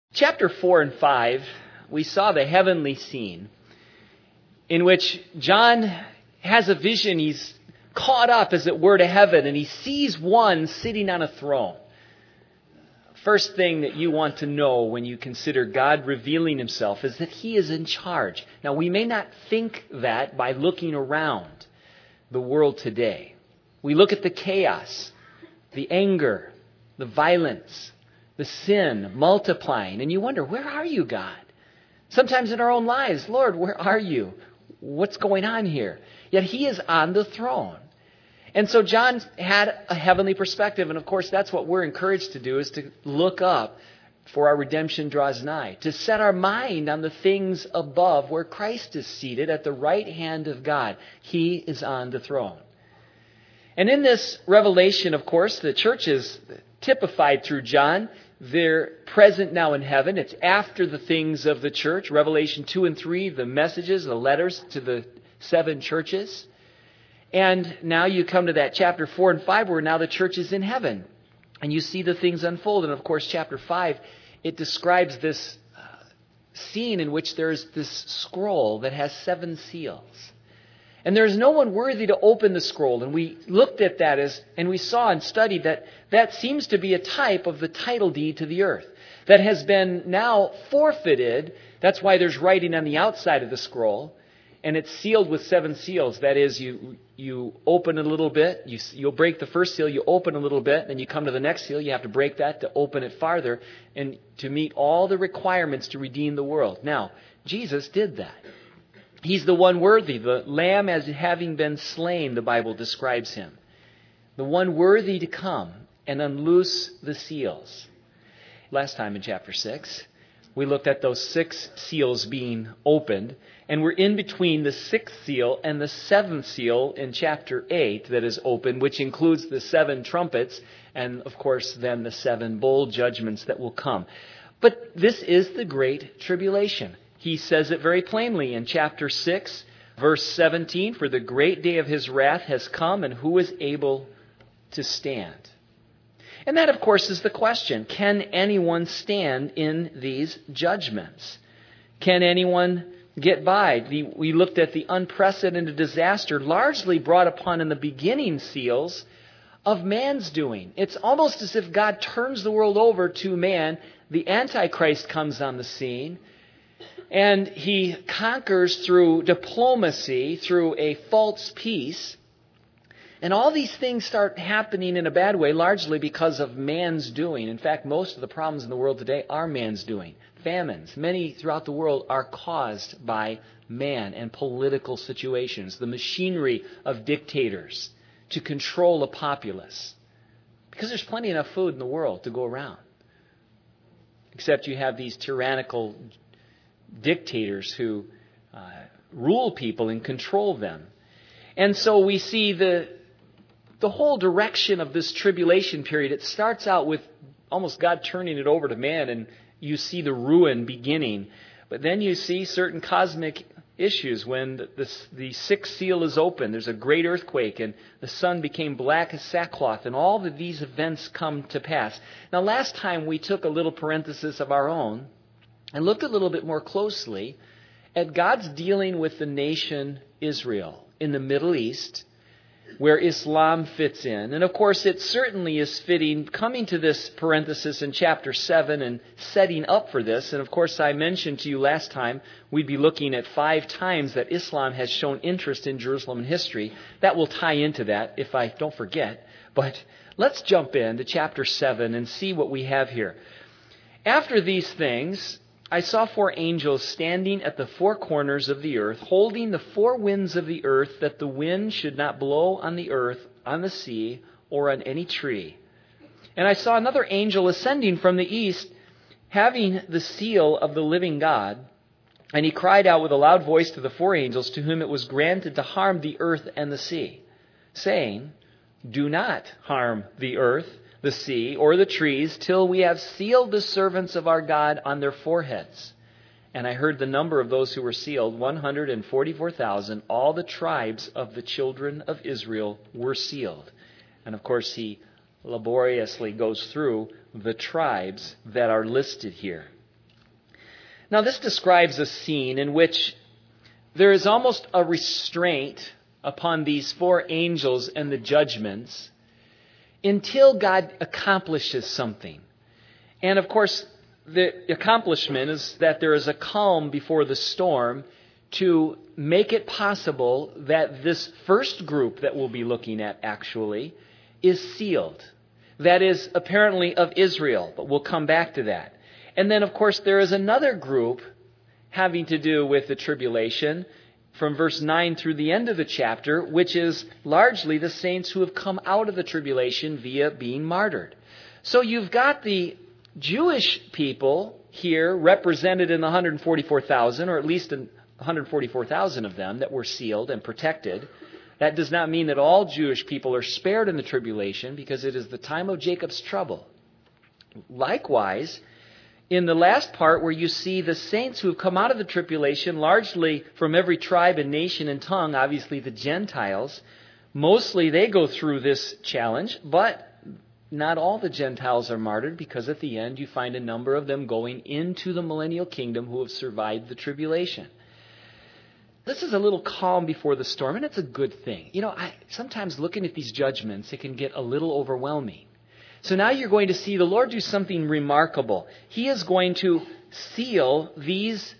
Chapter 4 and 5, we saw the heavenly scene in which John has a vision. He's caught up, as it were, to heaven, and he sees one sitting on a throne. First thing that you want to know when you consider God revealing himself is that he is in charge. Now, we may not think that by looking around the world today. We look at the chaos, the anger, the violence, the sin multiplying, and you wonder, where are you, God? Sometimes in our own lives, Lord, where are you? What's going on here? Yet he is on the throne. And so John had a heavenly perspective, and of course that's what we're encouraged to do, is to look up for our redemption draws nigh, to set our mind on the things above where Christ is seated at the right hand of God. He is on the throne. And in this revelation, of course, the church is typified through John. They're present now in heaven. It's after the things of the church. Revelation 2 and 3, the messages, the letters to the 7 churches. And now you come to that chapter 4 and 5 where now the church is in heaven. And you see the things unfold. And of course, chapter 5, it describes this scene in which there's this scroll that has 7 seals. And there is no one worthy to open the scroll. And we looked at that and we saw and studied that seems to be a type of the title deed to the earth that has been now forfeited. That's why there's writing on the outside of the scroll. And it's sealed with 7 seals. That is, you open a little bit, you'll break the first seal, you open a little bit, then you come to the next seal, you have to break that to open it farther and to meet all the requirements to redeem the world. Now, Jesus did that. He's the one worthy, the Lamb as having been slain, the Bible describes him. The one worthy to come and unloose the seals. Last time in chapter 6, we looked at those 6 seals being opened, and we're in between the 6th seal and the 7th seal in chapter 8 that is open, which includes the 7 trumpets and, of course, then the 7 bowl judgments that will come. But this is the great tribulation. He says it very plainly in chapter 6, verse 17, "For the great day of his wrath has come, and who is able to stand?" And that, of course, is the question. Can anyone stand in these judgments? Can anyone get by? We looked at the unprecedented disaster largely brought upon in the beginning seals of man's doing. It's almost as if God turns the world over to man. The Antichrist comes on the scene, and he conquers through diplomacy, through a false peace. And all these things start happening in a bad way, largely because of man's doing. In fact, most of the problems in the world today are man's doing. Famines, many throughout the world, are caused by man and political situations, the machinery of dictators to control a populace. Because there's plenty enough food in the world to go around. Except you have these tyrannical dictators who rule people and control them. And so we see the whole direction of this tribulation period. It starts out with almost God turning it over to man, and you see the ruin beginning. But then you see certain cosmic issues when the 6th seal is open. There's a great earthquake, and the sun became black as sackcloth, and all of these events come to pass. Now, last time we took a little parenthesis of our own and looked a little bit more closely at God's dealing with the nation Israel in the Middle East, where Islam fits in. And of course, it certainly is fitting, coming to this parenthesis in chapter 7 and setting up for this. And of course, I mentioned to you last time, we'd be looking at 5 times that Islam has shown interest in Jerusalem in history. That will tie into that if I don't forget. But let's jump into chapter 7 and see what we have here. After these things, I saw 4 angels standing at the 4 corners of the earth, holding the 4 winds of the earth, that the wind should not blow on the earth, on the sea, or on any tree. And I saw another angel ascending from the east, having the seal of the living God. And he cried out with a loud voice to the 4 angels to whom it was granted to harm the earth and the sea, saying, "Do not harm the earth, the sea, or the trees, till we have sealed the servants of our God on their foreheads." And I heard the number of those who were sealed, 144,000. All the tribes of the children of Israel were sealed. And of course, he laboriously goes through the tribes that are listed here. Now, this describes a scene in which there is almost a restraint upon these four angels and the judgments until God accomplishes something. And of course, the accomplishment is that there is a calm before the storm to make it possible that this first group that we'll be looking at actually is sealed. That is apparently of Israel, but we'll come back to that. And then, of course, there is another group having to do with the tribulation from verse 9 through the end of the chapter, which is largely the saints who have come out of the tribulation via being martyred. So you've got the Jewish people here represented in the 144,000, or at least 144,000 of them that were sealed and protected. That does not mean that all Jewish people are spared in the tribulation, because it is the time of Jacob's trouble. Likewise, in the last part where you see the saints who have come out of the tribulation, largely from every tribe and nation and tongue, obviously the Gentiles, mostly they go through this challenge, but not all the Gentiles are martyred, because at the end you find a number of them going into the millennial kingdom who have survived the tribulation. This is a little calm before the storm, and it's a good thing. Sometimes looking at these judgments, it can get a little overwhelming. So now you're going to see the Lord do something remarkable. He is going to seal these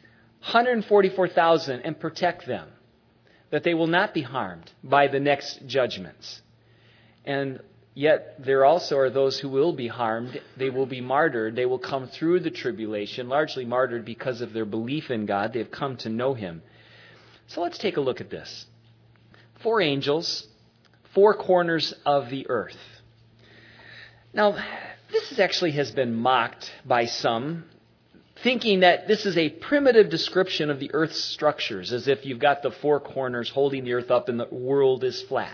144,000 and protect them, that they will not be harmed by the next judgments. And yet there also are those who will be harmed. They will be martyred. They will come through the tribulation, largely martyred because of their belief in God. They have come to know Him. So let's take a look at this. 4 angels, 4 corners of the earth. Now, this actually has been mocked by some, thinking that this is a primitive description of the earth's structures, as if you've got the 4 corners holding the earth up and the world is flat.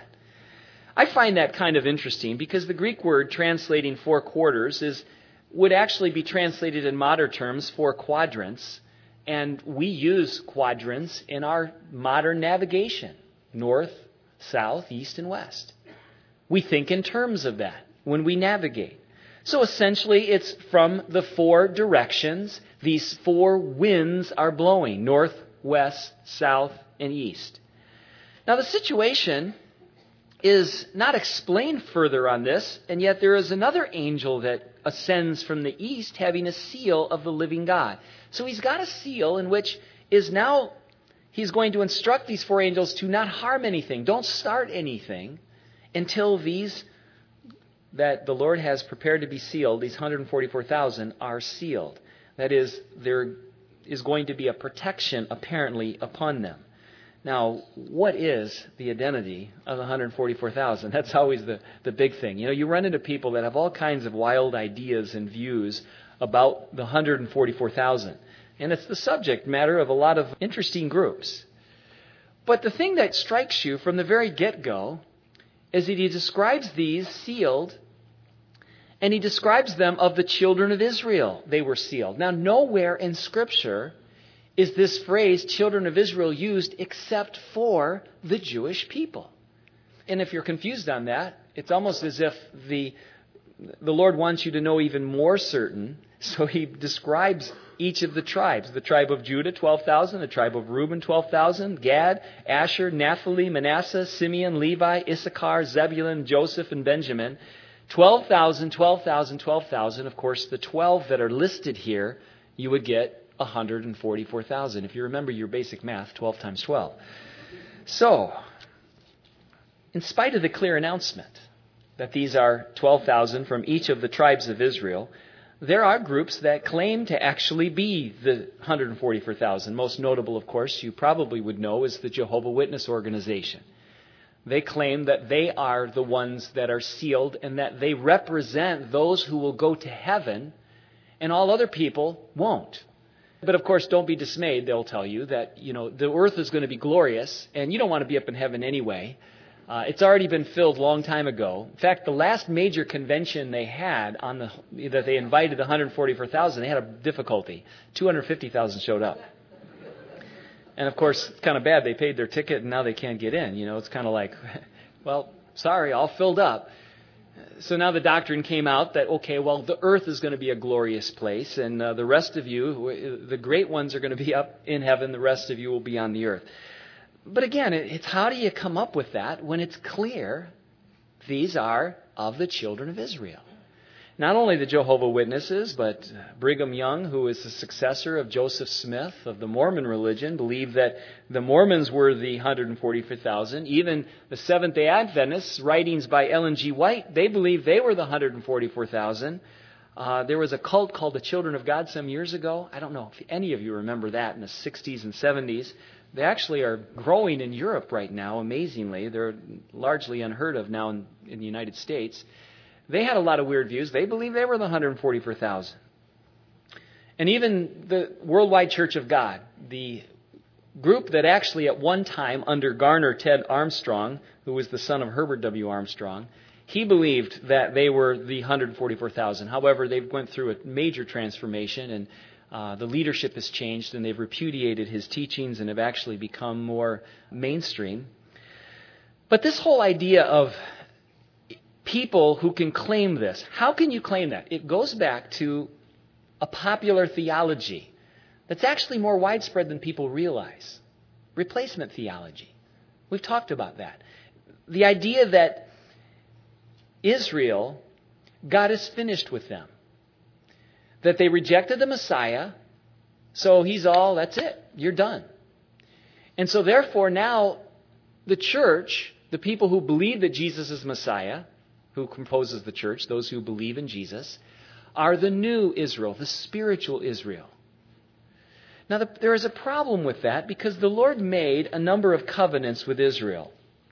I find that kind of interesting, because the Greek word translating 4 quarters would actually be translated in modern terms 4 quadrants, and we use quadrants in our modern navigation: north, south, east, and west. We think in terms of that when we navigate. So essentially, it's from the 4 directions these 4 winds are blowing: north, west, south, and east. Now, the situation is not explained further on this, and yet there is another angel that ascends from the east having a seal of the living God. So he's got a seal in which is now he's going to instruct these 4 angels to not harm anything. Don't start anything until these that the Lord has prepared to be sealed, these 144,000, are sealed. That is, there is going to be a protection apparently upon them. Now, what is the identity of the 144,000? That's always the big thing. You run into people that have all kinds of wild ideas and views about the 144,000. And it's the subject matter of a lot of interesting groups. But the thing that strikes you from the very get-go is that he describes these sealed, and he describes them of the children of Israel. They were sealed. Now, nowhere in Scripture is this phrase, children of Israel, used except for the Jewish people. And if you're confused on that, it's almost as if the Lord wants you to know even more certain. So he describes each of the tribes. The tribe of Judah, 12,000. The tribe of Reuben, 12,000. Gad, Asher, Naphtali, Manasseh, Simeon, Levi, Issachar, Zebulun, Joseph, and Benjamin. 12,000, 12,000, 12,000. Of course, the 12 that are listed here, you would get 144,000. If you remember your basic math, 12 times 12. So, in spite of the clear announcement that these are 12,000 from each of the tribes of Israel, there are groups that claim to actually be the 144,000. Most notable, of course, you probably would know, is the Jehovah's Witness organization. They claim that they are the ones that are sealed and that they represent those who will go to heaven, and all other people won't. But of course, don't be dismayed. They'll tell you that, the earth is going to be glorious, and you don't want to be up in heaven anyway. It's already been filled a long time ago. In fact, the last major convention they had that they invited 144,000, they had a difficulty. 250,000 showed up. And of course, it's kind of bad. They paid their ticket and now they can't get in. It's kind of like, well, sorry, all filled up. So now the doctrine came out that, okay, well, the earth is going to be a glorious place, and the rest of you, the great ones, are going to be up in heaven, the rest of you will be on the earth. But again, it's how do you come up with that when it's clear these are of the children of Israel? Not only the Jehovah's Witnesses, but Brigham Young, who is the successor of Joseph Smith of the Mormon religion, believed that the Mormons were the 144,000. Even the Seventh-day Adventists, writings by Ellen G. White, they believed they were the 144,000. There was a cult called the Children of God some years ago. I don't know if any of you remember that in the 60s and 70s. They actually are growing in Europe right now, amazingly. They're largely unheard of now in the United States. They had a lot of weird views. They believed they were the 144,000. And even the Worldwide Church of God, the group that actually at one time under Garner Ted Armstrong, who was the son of Herbert W. Armstrong, he believed that they were the 144,000. However, they went through a major transformation, and the leadership has changed, and they've repudiated his teachings and have actually become more mainstream. But this whole idea of people who can claim this. How can you claim that? It goes back to a popular theology that's actually more widespread than people realize. Replacement theology. We've talked about that. The idea that Israel, God is finished with them. That they rejected the Messiah, so that's it, you're done. And so therefore now the church, the people who believe that Jesus is Messiah, who composes the church, those who believe in Jesus, are the new Israel, the spiritual Israel. Now, there is a problem with that because the Lord made a number of covenants with Israel.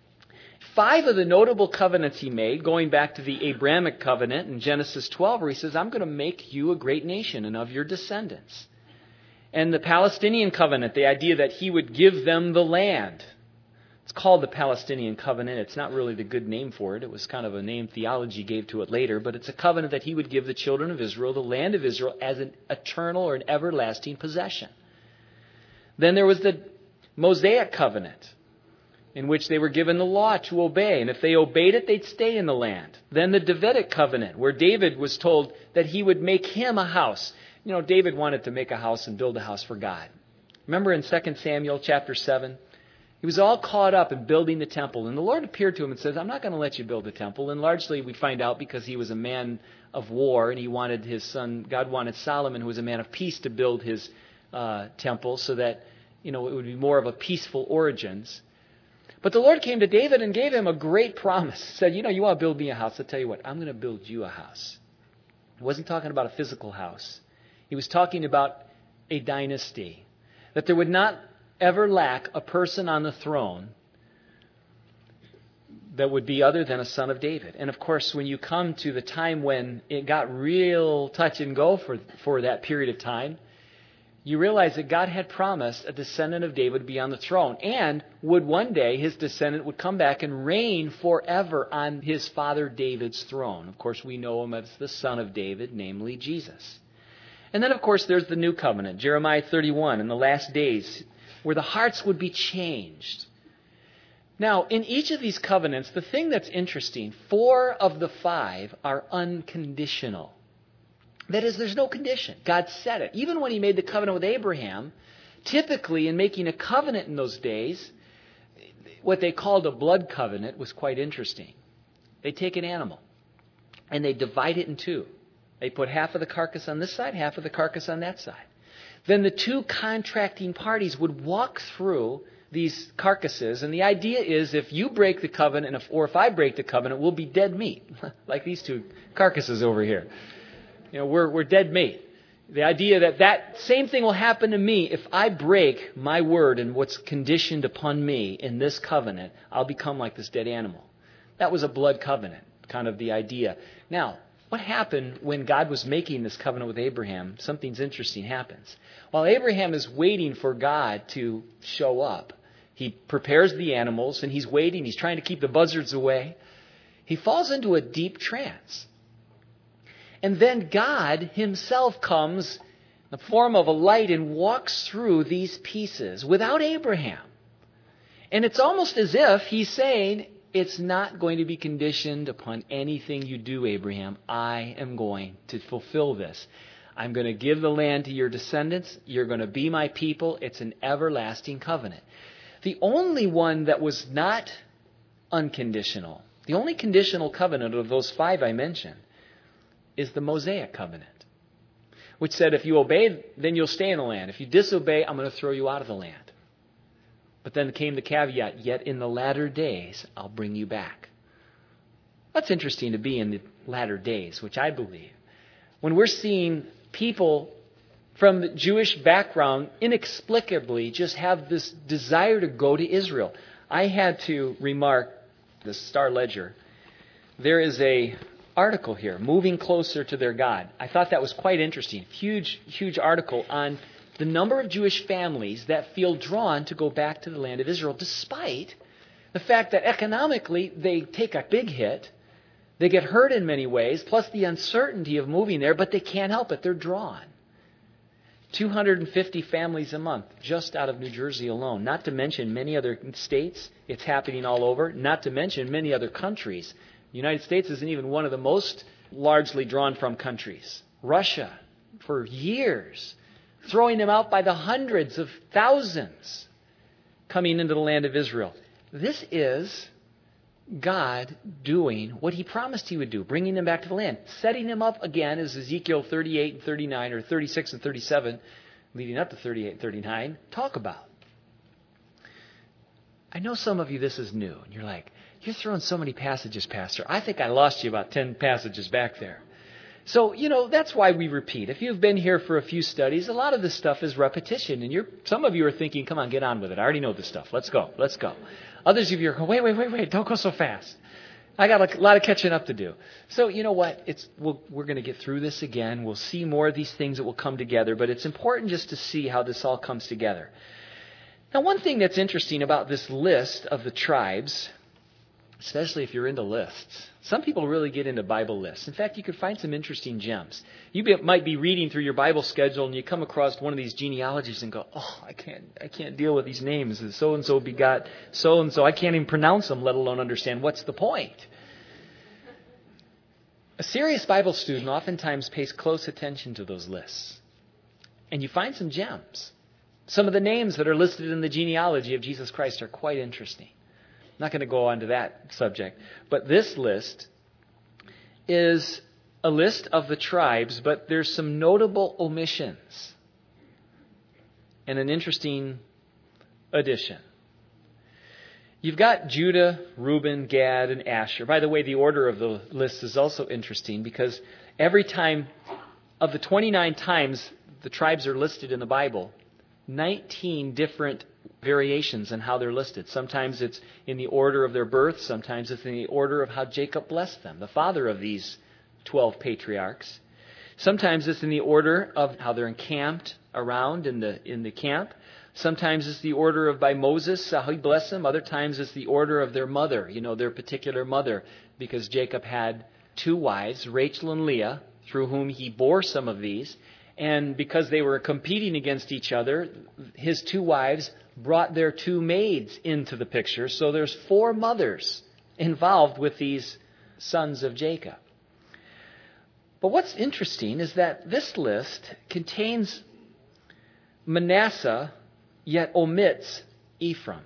5 of the notable covenants he made, going back to the Abrahamic covenant in Genesis 12, where he says, I'm going to make you a great nation and of your descendants. And the Palestinian covenant, the idea that he would give them the land. It's called the Palestinian covenant. It's not really the good name for it. It was kind of a name theology gave to it later. But it's a covenant that he would give the children of Israel, the land of Israel, as an eternal or an everlasting possession. Then there was the Mosaic covenant, in which they were given the law to obey. And if they obeyed it, they'd stay in the land. Then the Davidic covenant, where David was told that he would make him a house. You know, David wanted to make a house and build a house for God. Remember in 2 Samuel chapter 7? He was all caught up in building the temple. And the Lord appeared to him and says, I'm not going to let you build the temple. And largely we find out because he was a man of war and he wanted his son, God wanted Solomon, who was a man of peace, to build his temple so that, it would be more of a peaceful origins. But the Lord came to David and gave him a great promise. He said, you want to build me a house? I'll tell you what, I'm going to build you a house. He wasn't talking about a physical house. He was talking about a dynasty. That there would not ever lack a person on the throne that would be other than a son of David. And of course, when you come to the time when it got real touch and go for that period of time, you realize that God had promised a descendant of David to be on the throne, and would one day his descendant would come back and reign forever on his father David's throne. Of course, we know him as the son of David, namely Jesus. And then, of course, there's the new covenant, Jeremiah 31, in the last days, where the hearts would be changed. Now, in each of these covenants, the thing that's interesting, 4 of the 5 are unconditional. That is, there's no condition. God said it. Even when he made the covenant with Abraham, typically in making a covenant in those days, what they called a blood covenant was quite interesting. They take an animal and they divide it in 2. They put half of the carcass on this side, half of the carcass on that side. Then the 2 contracting parties would walk through these carcasses, and the idea is if you break the covenant, or if I break the covenant, we'll be dead meat, like these 2 carcasses over here. We're dead meat. The idea that same thing will happen to me if I break my word and what's conditioned upon me in this covenant, I'll become like this dead animal. That was a blood covenant, kind of the idea. Now, what happened when God was making this covenant with Abraham? Something's interesting happens. While Abraham is waiting for God to show up, he prepares the animals and he's waiting. He's trying to keep the buzzards away. He falls into a deep trance. And then God himself comes in the form of a light and walks through these pieces without Abraham. And it's almost as if he's saying, It's not going to be conditioned upon anything you do, Abraham. I am going to fulfill this. I'm going to give the land to your descendants. You're going to be my people. It's an everlasting covenant. The only one that was not unconditional, the only conditional covenant of those 5 I mentioned, is the Mosaic covenant, which said if you obey, then you'll stay in the land. If you disobey, I'm going to throw you out of the land. But then came the caveat, yet in the latter days, I'll bring you back. That's interesting to be in the latter days, which I believe. When we're seeing people from the Jewish background inexplicably just have this desire to go to Israel. I had to remark, the Star Ledger, there is a article here, Moving Closer to Their God. I thought that was quite interesting. Huge article on the number of Jewish families that feel drawn to go back to the land of Israel, despite the fact that economically they take a big hit. They get hurt in many ways, plus the uncertainty of moving there, but they can't help it. They're drawn. 250 families a month just out of New Jersey alone, not to mention many other states. It's happening all over, not to mention many other countries. The United States isn't even one of the most largely drawn from countries. Russia, for years, throwing them out by the hundreds of thousands coming into the land of Israel. This is God doing what he promised he would do, bringing them back to the land, setting them up again, as Ezekiel 38 and 39, or 36 and 37, leading up to 38 and 39, talk about. I know some of you, this is new, and you're like, you're throwing so many passages, Pastor. I think I lost you about 10 passages back there. So, that's why we repeat. If you've been here for a few studies, a lot of this stuff is repetition. And some of you are thinking, come on, get on with it. I already know this stuff. Let's go. Others of you are going, wait. Don't go so fast. I got a lot of catching up to do. So, you know what? We're going to get through this again. We'll see more of these things that will come together. But it's important just to see how this all comes together. Now, one thing that's interesting about this list of the tribes, especially if you're into lists. Some people really get into Bible lists. In fact, you could find some interesting gems. You might be reading through your Bible schedule and you come across one of these genealogies and go, I can't deal with these names. So-and-so begot so-and-so. I can't even pronounce them, let alone understand what's the point. A serious Bible student oftentimes pays close attention to those lists. And you find some gems. Some of the names that are listed in the genealogy of Jesus Christ are quite interesting. I'm not going to go on to that subject. But this list is a list of the tribes, but there's some notable omissions and an interesting addition. You've got Judah, Reuben, Gad, and Asher. By the way, the order of the list is also interesting because every time of the 29 times the tribes are listed in the Bible, 19 different variations on how they're listed. Sometimes it's in the order of their birth. Sometimes it's in the order of how Jacob blessed them, the father of these 12 patriarchs. Sometimes it's in the order of how they're encamped around in the camp. Sometimes it's the order of by Moses, how he blessed them. Other times it's the order of their mother, their particular mother, because Jacob had 2 wives, Rachel and Leah, through whom he bore some of these. And because they were competing against each other, his 2 wives brought their 2 maids into the picture. So there's 4 mothers involved with these sons of Jacob. But what's interesting is that this list contains Manasseh, yet omits Ephraim.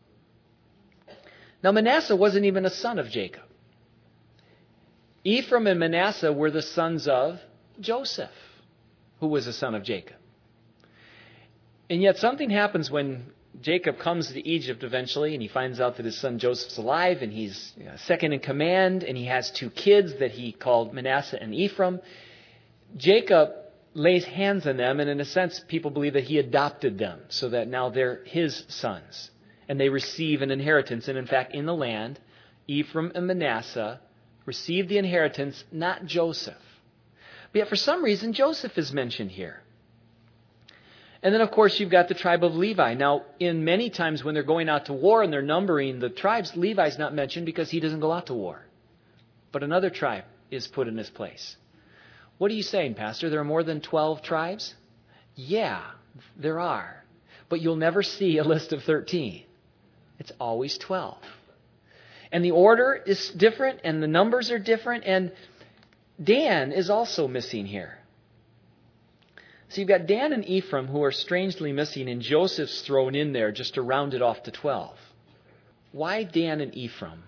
Now Manasseh wasn't even a son of Jacob. Ephraim and Manasseh were the sons of Joseph, who was a son of Jacob. And yet something happens when Jacob comes to Egypt eventually, and he finds out that his son Joseph's alive, and he's second in command, and he has 2 kids that he called Manasseh and Ephraim. Jacob lays hands on them, and in a sense, people believe that he adopted them, so that now they're his sons, and they receive an inheritance. And in fact, in the land, Ephraim and Manasseh receive the inheritance, not Joseph. But yet for some reason, Joseph is mentioned here. And then, of course, you've got the tribe of Levi. Now, in many times when they're going out to war and they're numbering the tribes, Levi's not mentioned because he doesn't go out to war. But another tribe is put in his place. What are you saying, Pastor? There are more than 12 tribes? Yeah, there are. But you'll never see a list of 13. It's always 12. And the order is different, and the numbers are different, and Dan is also missing here. So you've got Dan and Ephraim who are strangely missing, and Joseph's thrown in there just to round it off to 12. Why Dan and Ephraim?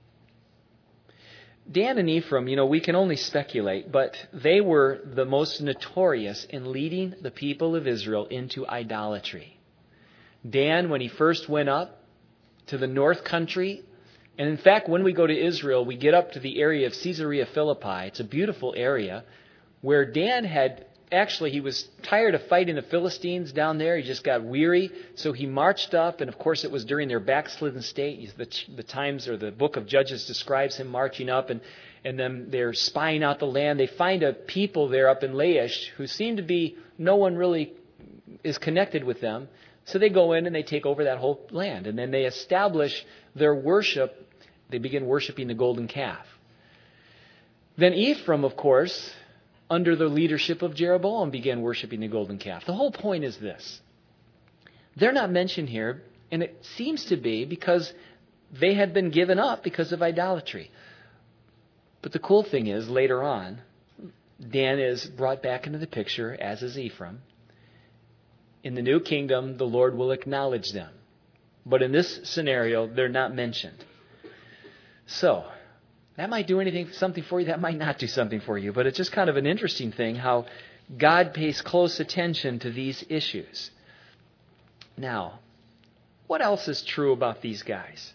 Dan and Ephraim, we can only speculate, but they were the most notorious in leading the people of Israel into idolatry. Dan, when he first went up to the north country, and in fact, when we go to Israel, we get up to the area of Caesarea Philippi. It's a beautiful area where Dan he was tired of fighting the Philistines down there. He just got weary. So he marched up, and of course it was during their backslidden state. The times, or the book of Judges describes him marching up, and then they're spying out the land. They find a people there up in Laish who seem to be, no one really is connected with them. So they go in and they take over that whole land. And then they establish their worship. They begin worshiping the golden calf. Then Ephraim, of course, under the leadership of Jeroboam, began worshiping the golden calf. The whole point is this. They're not mentioned here, and it seems to be because they had been given up because of idolatry. But the cool thing is, later on, Dan is brought back into the picture, as is Ephraim. In the new kingdom, the Lord will acknowledge them. But in this scenario, they're not mentioned. So, that might do something for you. That might not do something for you. But it's just kind of an interesting thing how God pays close attention to these issues. Now, what else is true about these guys?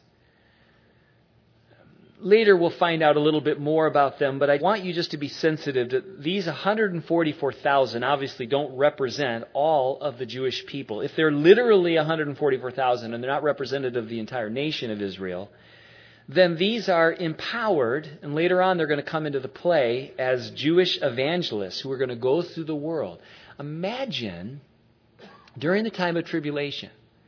Later we'll find out a little bit more about them, but I want you just to be sensitive that these 144,000 obviously don't represent all of the Jewish people. If they're literally 144,000 and they're not representative of the entire nation of Israel, then these are empowered, and later on they're going to come into the play as Jewish evangelists who are going to go through the world. Imagine during the time of tribulation,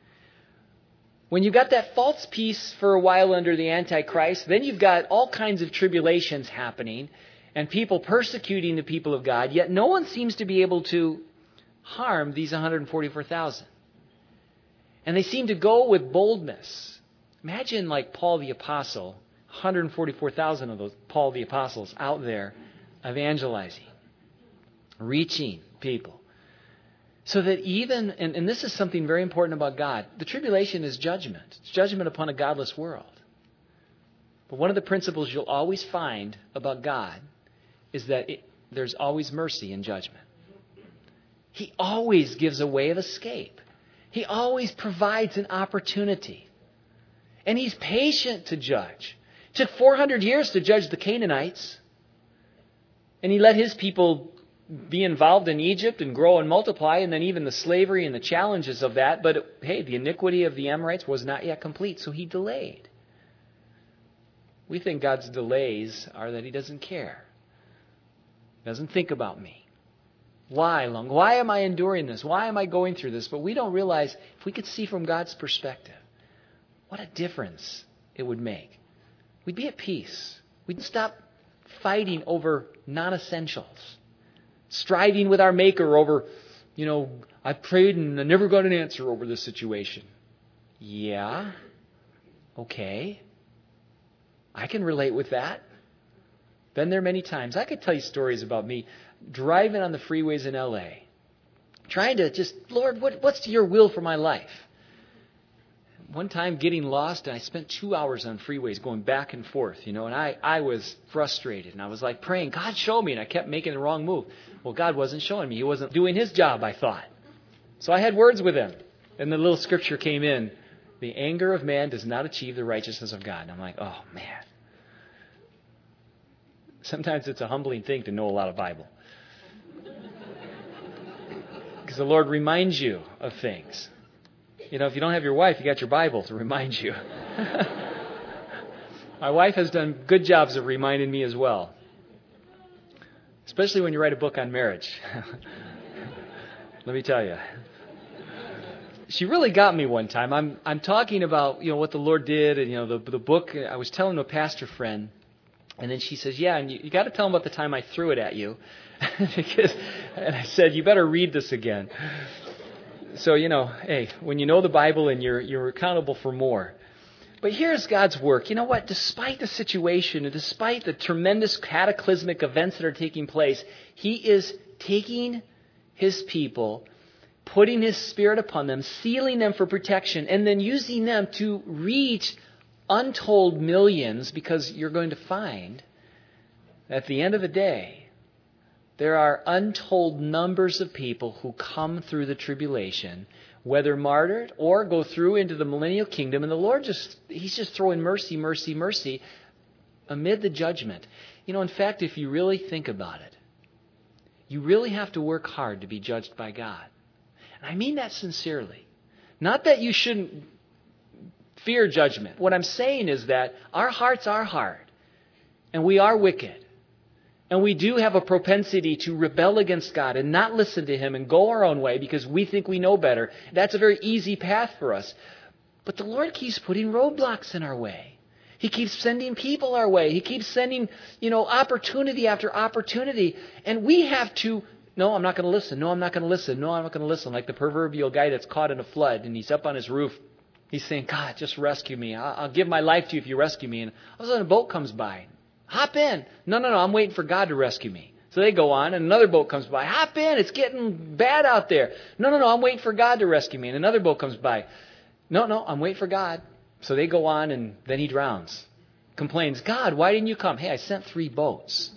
when you've got that false peace for a while under the Antichrist, then you've got all kinds of tribulations happening and people persecuting the people of God, yet no one seems to be able to harm these 144,000. And they seem to go with boldness. Imagine like Paul the Apostle, 144,000 of those Paul the Apostles out there evangelizing, reaching people. So that even, and this is something very important about God, the tribulation is judgment. It's judgment upon a godless world. But one of the principles you'll always find about God is that there's always mercy in judgment. He always gives a way of escape. He always provides an opportunity. And He's patient to judge. It took 400 years to judge the Canaanites. And He let His people be involved in Egypt and grow and multiply, and then even the slavery and the challenges of that. But hey, the iniquity of the Amorites was not yet complete, so He delayed. We think God's delays are that He doesn't care. Doesn't think about me. Why am I enduring this? Why am I going through this? But we don't realize, if we could see from God's perspective, what a difference it would make. We'd be at peace. We'd stop fighting over non-essentials. Striving with our Maker over, I prayed and I never got an answer over this situation. Yeah. Okay. I can relate with that. Been there many times. I could tell you stories about me driving on the freeways in LA, trying to just, Lord, what's your will for my life? One time getting lost, and I spent 2 hours on freeways going back and forth, and I was frustrated, and I was like praying, God, show me, and I kept making the wrong move. Well, God wasn't showing me. He wasn't doing His job, I thought. So I had words with Him, and the little scripture came in, the anger of man does not achieve the righteousness of God. And I'm like, oh, man. Sometimes it's a humbling thing to know a lot of Bible. Because the Lord reminds you of things. If you don't have your wife, you got your Bible to remind you. My wife has done good jobs of reminding me as well. Especially when you write a book on marriage. Let me tell you. She really got me one time. I'm talking about, what the Lord did and, the book. I was telling a pastor friend, and then she says, yeah, and you got to tell him about the time I threw it at you. And I said, you better read this again. So, hey, when you know the Bible and you're accountable for more. But here's God's work. You know what? Despite the situation and despite the tremendous cataclysmic events that are taking place, He is taking His people, putting His Spirit upon them, sealing them for protection, and then using them to reach untold millions, because you're going to find at the end of the day, there are untold numbers of people who come through the tribulation, whether martyred or go through into the millennial kingdom. And the Lord He's just throwing mercy, mercy, mercy amid the judgment. In fact, if you really think about it, you really have to work hard to be judged by God. And I mean that sincerely. Not that you shouldn't fear judgment. What I'm saying is that our hearts are hard, and we are wicked. And we do have a propensity to rebel against God and not listen to Him and go our own way because we think we know better. That's a very easy path for us. But the Lord keeps putting roadblocks in our way. He keeps sending people our way. He keeps sending, opportunity after opportunity. And we have to, no, I'm not going to listen. No, I'm not going to listen. No, I'm not going to listen. Like the proverbial guy that's caught in a flood and he's up on his roof. He's saying, God, just rescue me. I'll give my life to you if you rescue me. And all of a sudden a boat comes by. Hop in. No, I'm waiting for God to rescue me. So they go on, and another boat comes by. Hop in. It's getting bad out there. No, I'm waiting for God to rescue me. And another boat comes by. No, I'm waiting for God. So they go on, and then he drowns. Complains, God, why didn't you come? Hey, I sent 3 boats.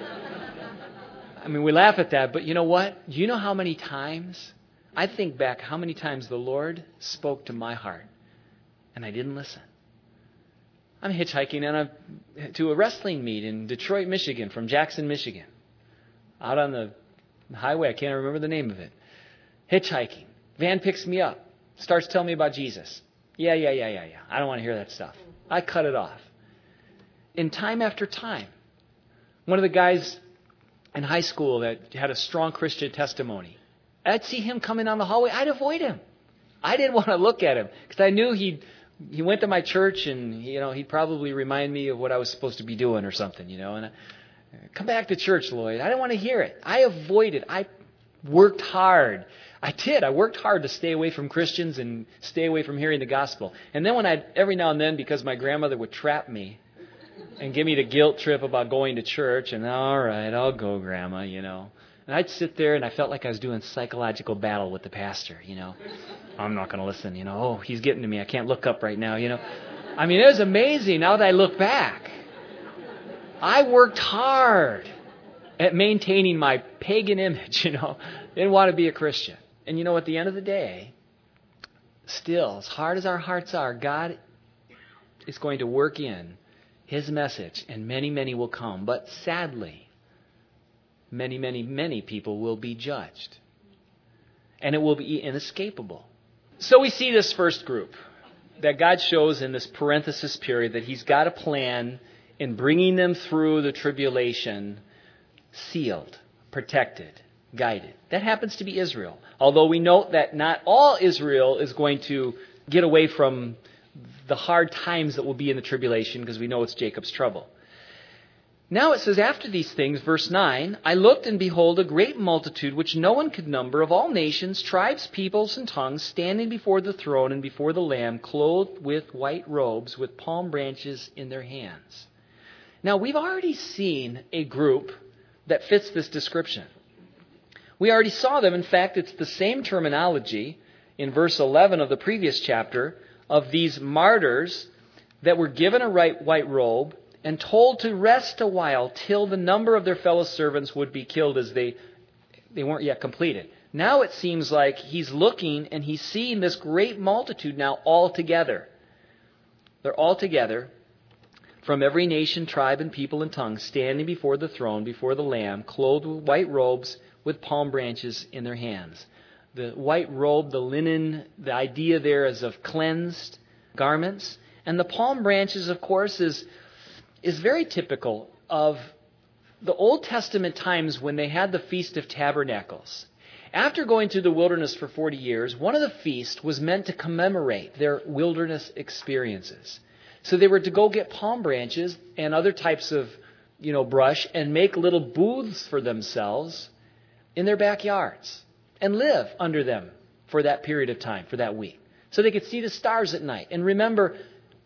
We laugh at that, but you know what? Do you know how many times? I think back how many times the Lord spoke to my heart, and I didn't listen. I'm hitchhiking to a wrestling meet in Detroit, Michigan, from Jackson, Michigan. Out on the highway, I can't remember the name of it. Hitchhiking. Van picks me up. Starts telling me about Jesus. Yeah. I don't want to hear that stuff. I cut it off. In time after time, one of the guys in high school that had a strong Christian testimony, I'd see him coming down the hallway. I'd avoid him. I didn't want to look at him because I knew he went to my church and, he'd probably remind me of what I was supposed to be doing or something, and come back to church, Lloyd. I didn't want to hear it. I avoided. I worked hard. I did. I worked hard to stay away from Christians and stay away from hearing the gospel. And then every now and then, because my grandmother would trap me and give me the guilt trip about going to church, and all right, I'll go, Grandma, And I'd sit there and I felt like I was doing psychological battle with the pastor, I'm not going to listen, oh, he's getting to me. I can't look up right now, it was amazing now that I look back. I worked hard at maintaining my pagan image, didn't want to be a Christian. And at the end of the day, still, as hard as our hearts are, God is going to work in His message, and many, many will come. But sadly, many, many, many people will be judged. And it will be inescapable. So we see this first group that God shows in this parenthesis period that He's got a plan in bringing them through the tribulation, sealed, protected, guided. That happens to be Israel. Although we note that not all Israel is going to get away from the hard times that will be in the tribulation, because we know it's Jacob's trouble. Now it says, after these things, verse 9, I looked and behold a great multitude which no one could number, of all nations, tribes, peoples, and tongues, standing before the throne and before the Lamb, clothed with white robes, with palm branches in their hands. Now we've already seen a group that fits this description. We already saw them. In fact, it's the same terminology in verse 11 of the previous chapter of these martyrs that were given a white robe and told to rest a while till the number of their fellow servants would be killed, as they weren't yet completed. Now it seems like he's looking and he's seeing this great multitude now all together. They're all together from every nation, tribe, and people and tongue, standing before the throne, before the Lamb, clothed with white robes, with palm branches in their hands. The white robe, the linen, the idea there is of cleansed garments. And the palm branches, of course, is very typical of the Old Testament times when they had the Feast of Tabernacles. After going through the wilderness for 40 years, one of the feasts was meant to commemorate their wilderness experiences. So they were to go get palm branches and other types of, brush and make little booths for themselves in their backyards and live under them for that period of time, for that week. So they could see the stars at night and remember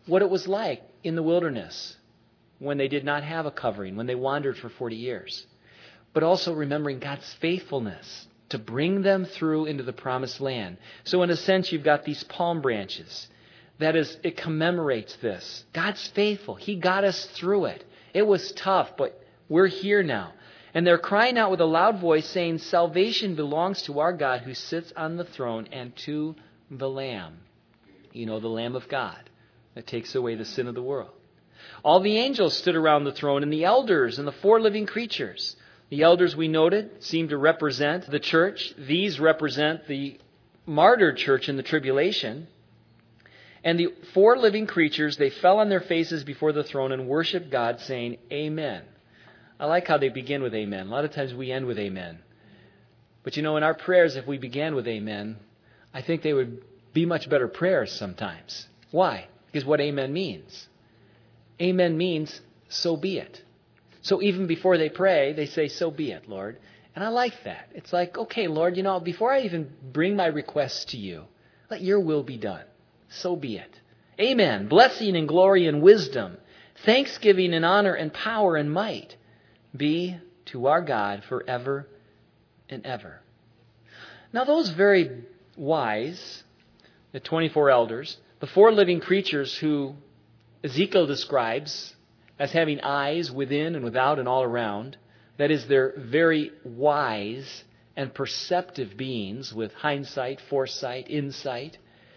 what it was like in the wilderness when they did not have a covering, when they wandered for 40 years. But also remembering God's faithfulness to bring them through into the promised land. So in a sense, you've got these palm branches. That is, it commemorates this. God's faithful. He got us through it. It was tough, but we're here now. And they're crying out with a loud voice, saying, salvation belongs to our God who sits on the throne and to the Lamb. You know, the Lamb of God that takes away the sin of the world. All the angels stood around the throne, and the elders and the 4 living creatures. The elders, we noted, seem to represent the church. These represent the martyred church in the tribulation. And the 4 living creatures, they fell on their faces before the throne and worshiped God, saying, Amen. I like how they begin with amen. A lot of times we end with amen. But you know, in our prayers, if we began with amen, I think they would be much better prayers sometimes. Why? Because what amen means. Amen means, so be it. So even before they pray, they say, so be it, Lord. And I like that. It's like, okay, Lord, you know, before I even bring my requests to you, let your will be done. So be it. Amen. Blessing and glory and wisdom, thanksgiving and honor and power and might be to our God forever and ever. Now those very wise, the 24 elders, the 4 living creatures who Ezekiel describes as having eyes within and without and all around, that is, they're very wise and perceptive beings with hindsight, foresight, insight.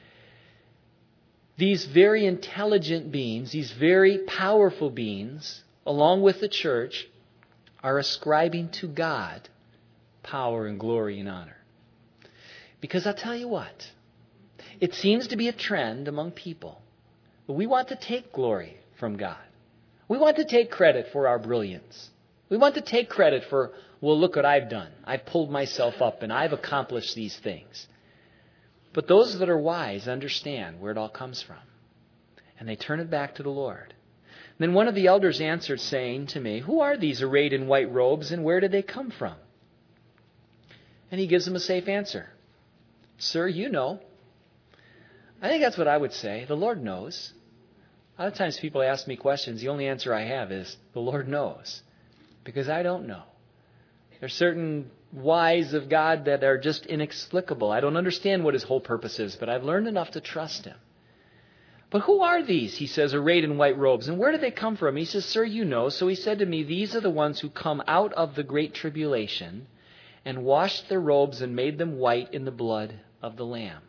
These very intelligent beings, these very powerful beings, along with the church, are ascribing to God power and glory and honor. Because I'll tell you what, it seems to be a trend among people. We want to take glory from God. We want to take credit for our brilliance. We want to take credit for, well, look what I've done. I've pulled myself up and I've accomplished these things. But those that are wise understand where it all comes from. And they turn it back to the Lord. Then one of the elders answered, saying to me, who are these arrayed in white robes, and where did they come from? And he gives them a safe answer. Sir, you know. I think that's what I would say. The Lord knows. A lot of times people ask me questions. The only answer I have is, the Lord knows. Because I don't know. There's certain whys of God that are just inexplicable. I don't understand what his whole purpose is, but I've learned enough to trust him. But who are these, he says, arrayed in white robes? And where do they come from? He says, sir, you know. So he said to me, these are the ones who come out of the great tribulation and washed their robes and made them white in the blood of the Lamb.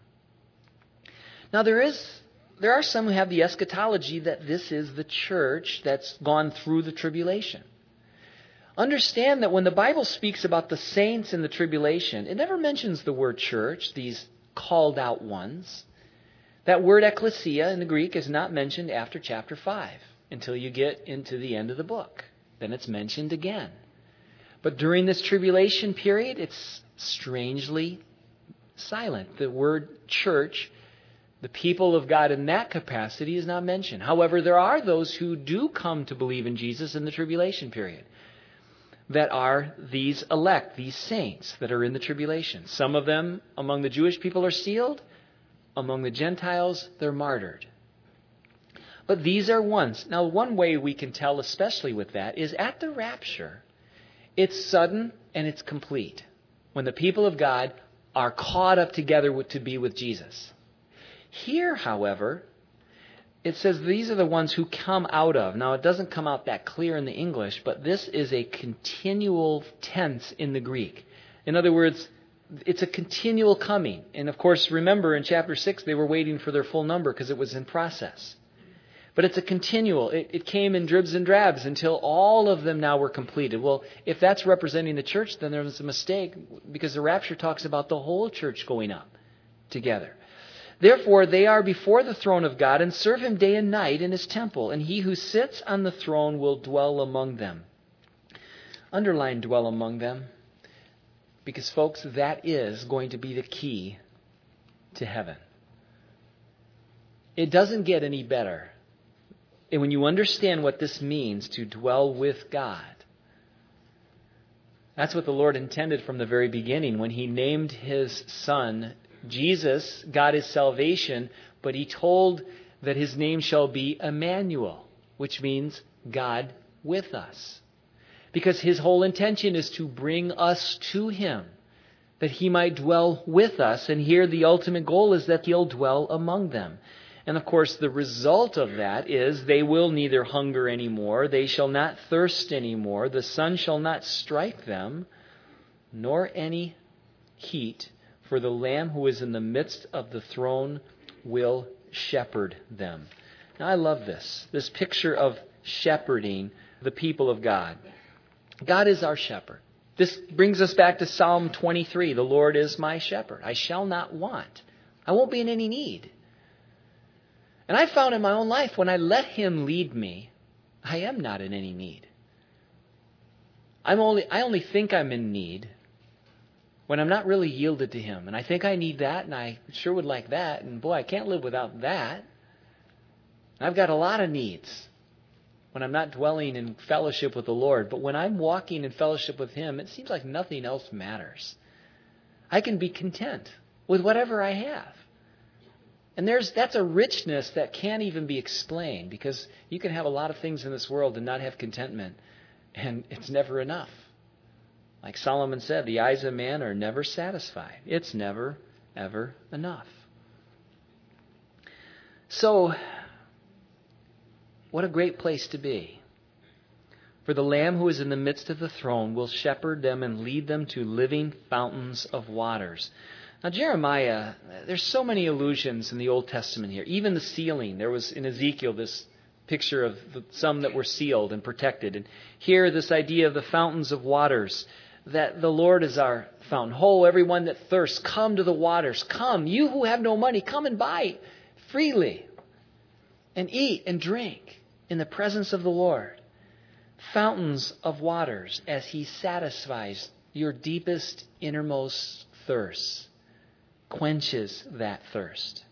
Now there are some who have the eschatology that this is the church that's gone through the tribulation. Understand that when the Bible speaks about the saints in the tribulation, it never mentions the word church, these called out ones. That word ecclesia in the Greek is not mentioned after chapter 5 until you get into the end of the book. Then it's mentioned again. But during this tribulation period, it's strangely silent. The word church, the people of God in that capacity, is not mentioned. However, there are those who do come to believe in Jesus in the tribulation period. That are these elect, these saints that are in the tribulation. Some of them among the Jewish people are sealed. Among the Gentiles, they're martyred. But these are ones. Now, one way we can tell, especially with that, is at the rapture, it's sudden and it's complete. When the people of God are caught up together to be with Jesus. Here, however, it says these are the ones who come out of. Now, it doesn't come out that clear in the English, but this is a continual tense in the Greek. In other words, it's a continual coming. And of course, remember in chapter 6, they were waiting for their full number because it was in process. But it's a continual. It came in dribs and drabs until all of them now were completed. Well, if that's representing the church, then there was a mistake because the rapture talks about the whole church going up together. Therefore, they are before the throne of God and serve him day and night in his temple. And he who sits on the throne will dwell among them. Underline dwell among them. Because, folks, that is going to be the key to heaven. It doesn't get any better. And when you understand what this means to dwell with God, that's what the Lord intended from the very beginning when he named his son Jesus. God is salvation, but he told that his name shall be Emmanuel, which means God with us. Because his whole intention is to bring us to him, that he might dwell with us. And here the ultimate goal is that he'll dwell among them. And of course, the result of that is they will neither hunger anymore, they shall not thirst anymore, the sun shall not strike them, nor any heat, for the Lamb who is in the midst of the throne will shepherd them. Now I love this picture of shepherding the people of God. God is our shepherd. This brings us back to Psalm 23. The Lord is my shepherd. I shall not want. I won't be in any need. And I found in my own life, when I let him lead me, I am not in any need. I only think I'm in need when I'm not really yielded to him. And I think I need that, and I sure would like that. And boy, I can't live without that. I've got a lot of needs when I'm not dwelling in fellowship with the Lord. But when I'm walking in fellowship with him, it seems like nothing else matters. I can be content with whatever I have. And that's a richness that can't even be explained, because you can have a lot of things in this world and not have contentment, and it's never enough. Like Solomon said, the eyes of man are never satisfied. It's never, ever enough. So, what a great place to be. For the Lamb who is in the midst of the throne will shepherd them and lead them to living fountains of waters. Now, Jeremiah, there's so many allusions in the Old Testament here. Even the sealing. There was in Ezekiel this picture of some that were sealed and protected. And here, this idea of the fountains of waters, that the Lord is our fountain. Ho, everyone that thirsts, come to the waters. Come, you who have no money, come and buy freely and eat and drink in the presence of the Lord. Fountains of waters as he satisfies your deepest, innermost thirsts. Quenches that thirst.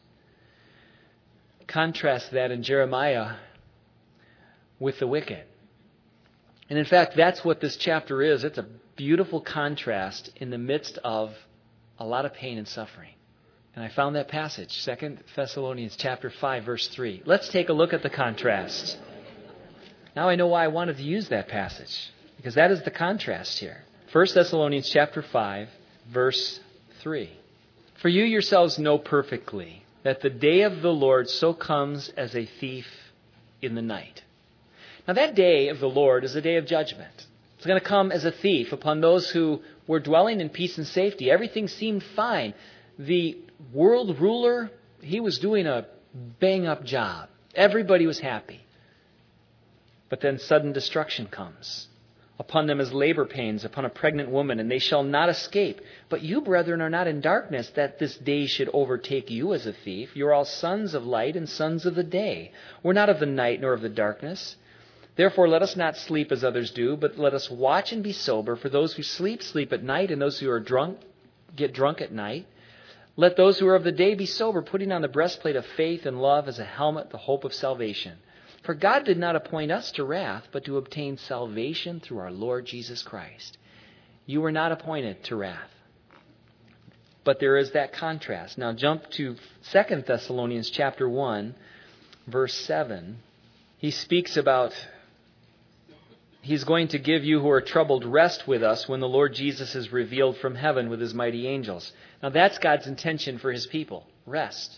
Contrast that in Jeremiah with the wicked. And in fact, that's what this chapter is. It's a beautiful contrast in the midst of a lot of pain and suffering. And I found that passage, 2 Thessalonians chapter 5, verse 3. Let's take a look at the contrast. Now I know why I wanted to use that passage, because that is the contrast here. 1 Thessalonians chapter 5, verse 3. For you yourselves know perfectly that the day of the Lord so comes as a thief in the night. Now that day of the Lord is a day of judgment. It's going to come as a thief upon those who were dwelling in peace and safety. Everything seemed fine. The world ruler, he was doing a bang-up job. Everybody was happy. But then sudden destruction comes upon them as labor pains upon a pregnant woman, and they shall not escape. But you, brethren, are not in darkness, that this day should overtake you as a thief. You are all sons of light and sons of the day. We're not of the night nor of the darkness. Therefore, let us not sleep as others do, but let us watch and be sober. For those who sleep, sleep at night, and those who are drunk, get drunk at night. Let those who are of the day be sober, putting on the breastplate of faith and love, as a helmet, the hope of salvation. For God did not appoint us to wrath, but to obtain salvation through our Lord Jesus Christ. You were not appointed to wrath. But there is that contrast. Now jump to 2 Thessalonians chapter 1, verse 7. He speaks about he's going to give you who are troubled rest with us when the Lord Jesus is revealed from heaven with his mighty angels. Now that's God's intention for his people, rest.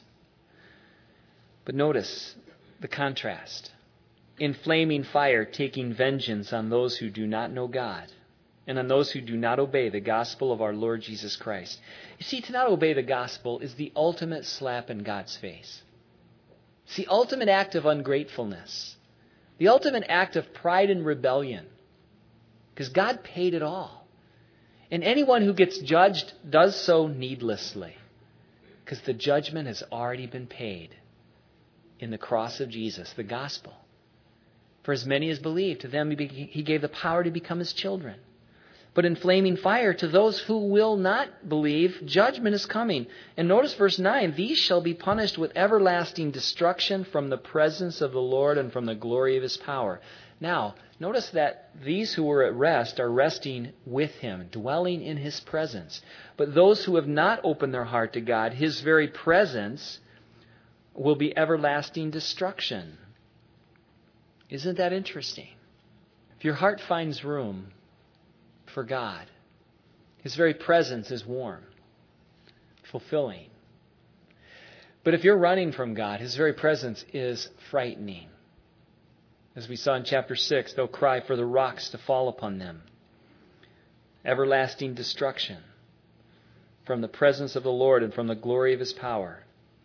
But notice the contrast. In flaming fire, taking vengeance on those who do not know God and on those who do not obey the gospel of our Lord Jesus Christ. You see, to not obey the gospel is the ultimate slap in God's face. It's the ultimate act of ungratefulness. The ultimate act of pride and rebellion. Because God paid it all. And anyone who gets judged does so needlessly. Because the judgment has already been paid in the cross of Jesus, the gospel. For as many as believe, to them he gave the power to become his children. But in flaming fire, to those who will not believe, judgment is coming. And notice verse 9, these shall be punished with everlasting destruction from the presence of the Lord and from the glory of his power. Now, notice that these who were at rest are resting with him, dwelling in his presence. But those who have not opened their heart to God, his very presence will be everlasting destruction. Isn't that interesting? If your heart finds room for God, His very presence is warm, fulfilling. But if you're running from God, His very presence is frightening. As we saw in chapter 6, they'll cry for the rocks to fall upon them. Everlasting destruction from the presence of the Lord and from the glory of His power.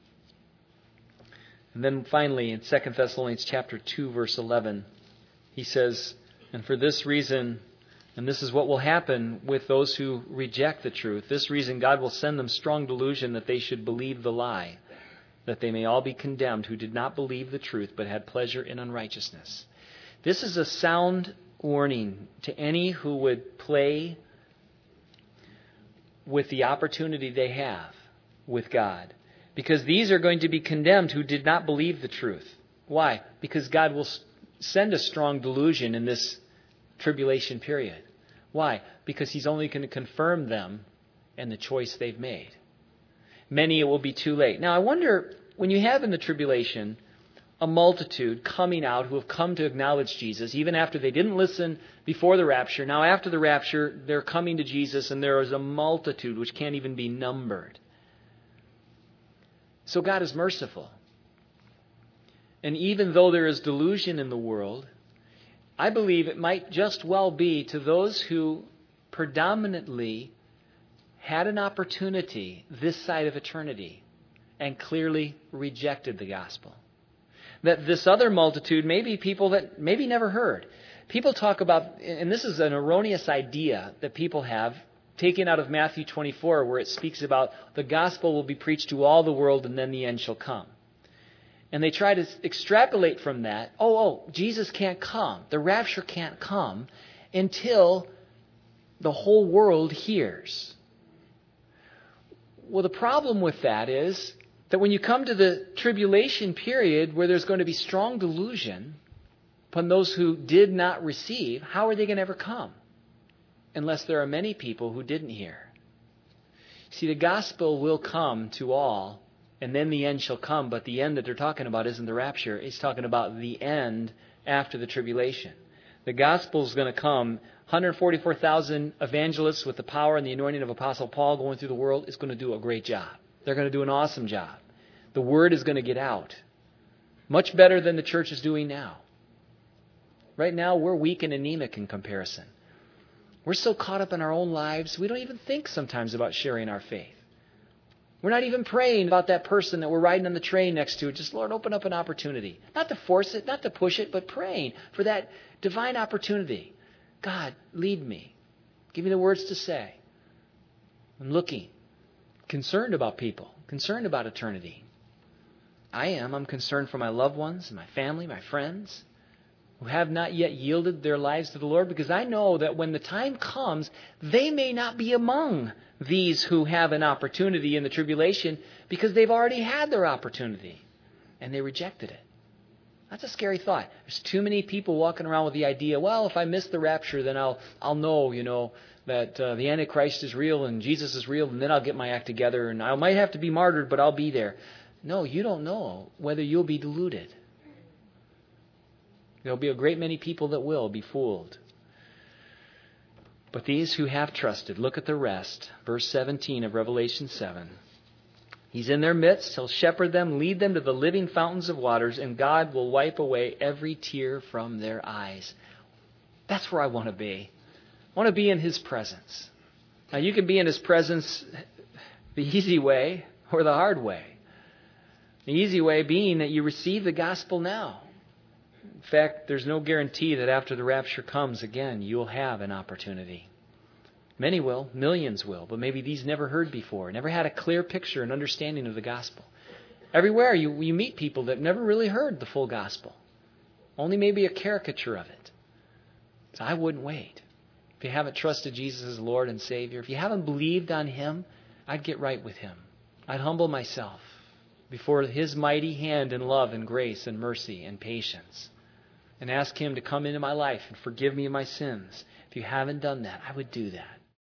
And then finally, in 2 Thessalonians chapter 2, verse 11, he says, and for this reason, and this is what will happen with those who reject the truth, this reason God will send them strong delusion that they should believe the lie, that they may all be condemned who did not believe the truth but had pleasure in unrighteousness. This is a sound warning to any who would play with the opportunity they have with God. Because these are going to be condemned who did not believe the truth. Why? Because God will send a strong delusion in this tribulation period. Why? Because He's only going to confirm them and the choice they've made. Many, it will be too late. Now, I wonder, when you have in the tribulation a multitude coming out who have come to acknowledge Jesus, even after they didn't listen before the rapture, now after the rapture, they're coming to Jesus, and there is a multitude which can't even be numbered. So God is merciful. And even though there is delusion in the world, I believe it might just well be to those who predominantly had an opportunity this side of eternity and clearly rejected the gospel. That this other multitude may be people that maybe never heard. People talk about, and this is an erroneous idea that people have, taken out of Matthew 24, where it speaks about the gospel will be preached to all the world and then the end shall come. And they try to extrapolate from that, Jesus can't come. The rapture can't come until the whole world hears. Well, the problem with that is that when you come to the tribulation period where there's going to be strong delusion upon those who did not receive, how are they going to ever come? Unless there are many people who didn't hear. See, the gospel will come to all, and then the end shall come, but the end that they're talking about isn't the rapture. It's talking about the end after the tribulation. The gospel is going to come. 144,000 evangelists with the power and the anointing of Apostle Paul going through the world is going to do a great job. They're going to do an awesome job. The word is going to get out. Much better than the church is doing now. Right now, we're weak and anemic in comparison. We're so caught up in our own lives, we don't even think sometimes about sharing our faith. We're not even praying about that person that we're riding on the train next to. Just, Lord, open up an opportunity. Not to force it, not to push it, but praying for that divine opportunity. God, lead me. Give me the words to say. I'm looking. Concerned about people. Concerned about eternity. I am. I'm concerned for my loved ones, my family, my friends, who have not yet yielded their lives to the Lord, because I know that when the time comes, they may not be among these who have an opportunity in the tribulation because they've already had their opportunity and they rejected it. That's a scary thought. There's too many people walking around with the idea, well, if I miss the rapture, then I'll know, that the Antichrist is real and Jesus is real, and then I'll get my act together and I might have to be martyred, but I'll be there. No, you don't know whether you'll be deluded. There'll be a great many people that will be fooled. But these who have trusted, look at the rest. Verse 17 of Revelation 7. He's in their midst. He'll shepherd them, lead them to the living fountains of waters, and God will wipe away every tear from their eyes. That's where I want to be. I want to be in His presence. Now, you can be in His presence the easy way or the hard way. The easy way being that you receive the gospel now. In fact, there's no guarantee that after the rapture comes again, you'll have an opportunity. Many will, millions will, but maybe these never heard before, never had a clear picture and understanding of the gospel. Everywhere you meet people that never really heard the full gospel, only maybe a caricature of it. So I wouldn't wait. If you haven't trusted Jesus as Lord and Savior, if you haven't believed on Him, I'd get right with Him. I'd humble myself before His mighty hand in love and grace and mercy and patience, and ask Him to come into my life and forgive me of my sins. If you haven't done that, I would do that.